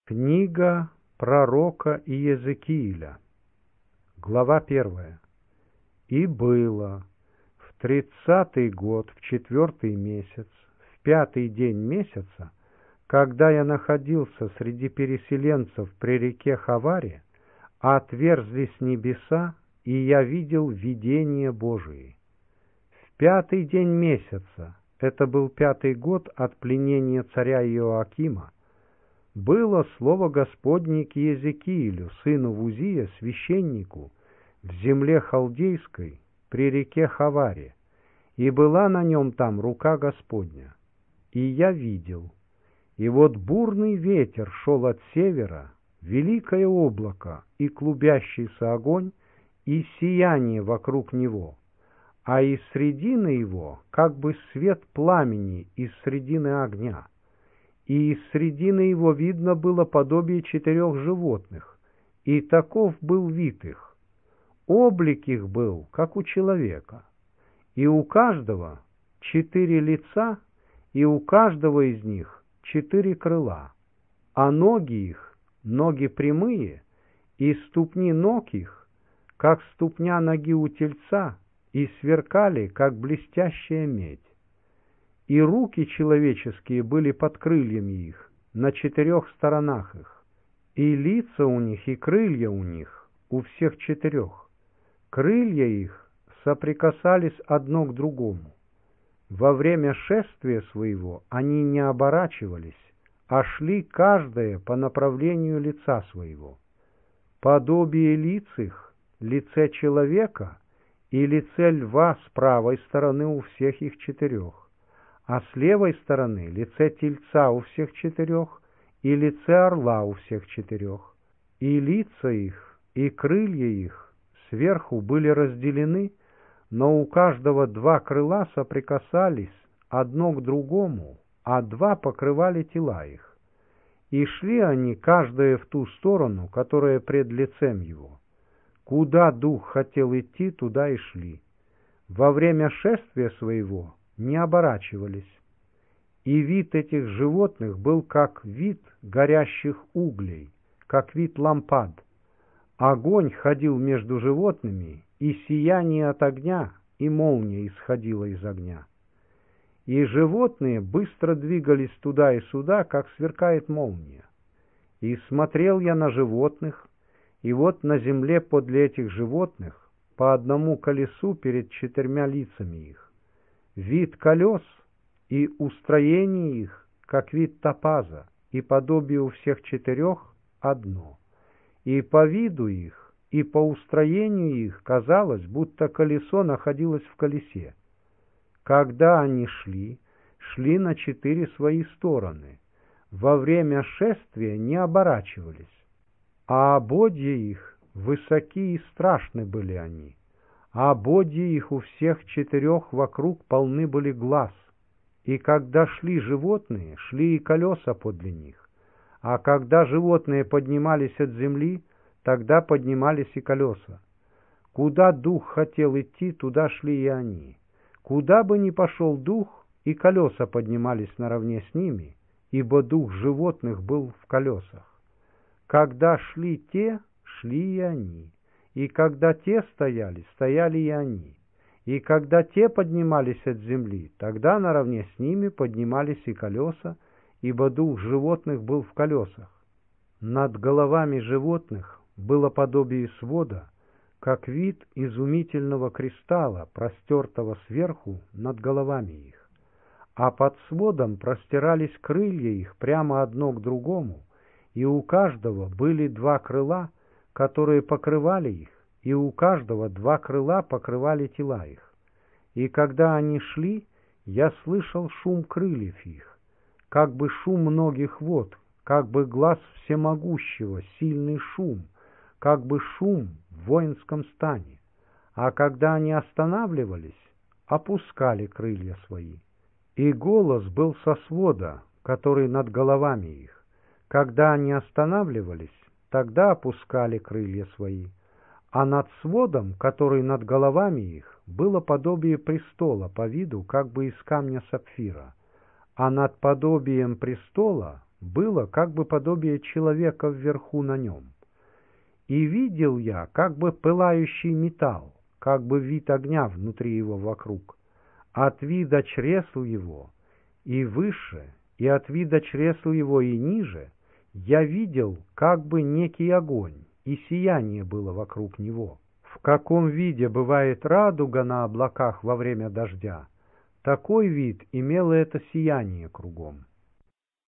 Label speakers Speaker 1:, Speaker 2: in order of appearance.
Speaker 1: Книга пророка Иезекииля, глава 1. «И было в 30-й год, в 4-й месяц, в 5-й день месяца, когда я находился среди переселенцев при реке Хаваре, отверзлись небеса, и я видел видение Божие. В 5-й день месяца, это был 5-й год от пленения царя Иоакима, было слово Господне к Иезекиилю, сыну Вузия, священнику, в земле халдейской, при реке Хаваре, и была на нем там рука Господня. И я видел, и вот бурный ветер шел от севера, великое облако и клубящийся огонь, и сияние вокруг него, а из средины его как бы свет пламени из средины огня. И из средины его видно было подобие 4 животных, и таков был вид их. Облик их был, как у человека, и у каждого 4 лица, и у каждого из них 4 крыла, а ноги их, ноги прямые, и ступни ног их, как ступня ноги у тельца, и сверкали, как блестящая медь. И руки человеческие были под крыльями их, на 4 сторонах их, и лица у них, и крылья у них, у всех 4. Крылья их соприкасались одно к другому. Во время шествия своего они не оборачивались, а шли каждое по направлению лица своего. Подобие лиц их, лице человека и лице льва с правой стороны у всех их 4, а с левой стороны лице тельца у всех 4 и лице орла у всех 4. И лица их, и крылья их сверху были разделены, но у каждого 2 крыла соприкасались одно к другому, а 2 покрывали тела их. И шли они, каждое в ту сторону, которая пред лицем его. Куда дух хотел идти, туда и шли. Во время шествия своего не оборачивались. И вид этих животных был как вид горящих углей, как вид лампад. Огонь ходил между животными, и сияние от огня, и молния исходила из огня. И животные быстро двигались туда и сюда, как сверкает молния. И смотрел я на животных, и вот на земле подле этих животных по одному колесу перед 4 лицами их. Вид колес и устроение их, как вид топаза, и подобие у всех 4 одно. И по виду их, и по устроению их казалось, будто колесо находилось в колесе. Когда они шли на 4 свои стороны, во время шествия не оборачивались, а ободья их высоки и страшны были они, а ободья их у всех 4 вокруг полны были глаз. И когда шли животные, шли и колеса подле них, а когда животные поднимались от земли, тогда поднимались и колеса. Куда дух хотел идти, туда шли и они. Куда бы ни пошел дух, и колеса поднимались наравне с ними, ибо дух животных был в колесах. Когда шли те, шли и они, и когда те стояли, стояли и они, и когда те поднимались от земли, тогда наравне с ними поднимались и колеса, ибо дух животных был в колесах. Над головами животных было подобие свода, как вид изумительного кристалла, простертого сверху над головами их. А под сводом простирались крылья их прямо одно к другому, и у каждого были 2 крыла, которые покрывали их, и у каждого 2 крыла покрывали тела их. И когда они шли, я слышал шум крыльев их, как бы шум многих вод, как бы глас всемогущего, сильный шум, как бы шум в воинском стане. А когда они останавливались, опускали крылья свои. И голос был со свода, который над головами их. Когда они останавливались, тогда опускали крылья свои. А над сводом, который над головами их, было подобие престола по виду, как бы из камня сапфира. А над подобием престола было как бы подобие человека вверху на нем. И видел я как бы пылающий металл, как бы вид огня внутри его вокруг, от вида чресл его и выше, и от вида чресл его и ниже, я видел как бы некий огонь, и сияние было вокруг него. В каком виде бывает радуга на облаках во время дождя, такой вид имело это сияние кругом.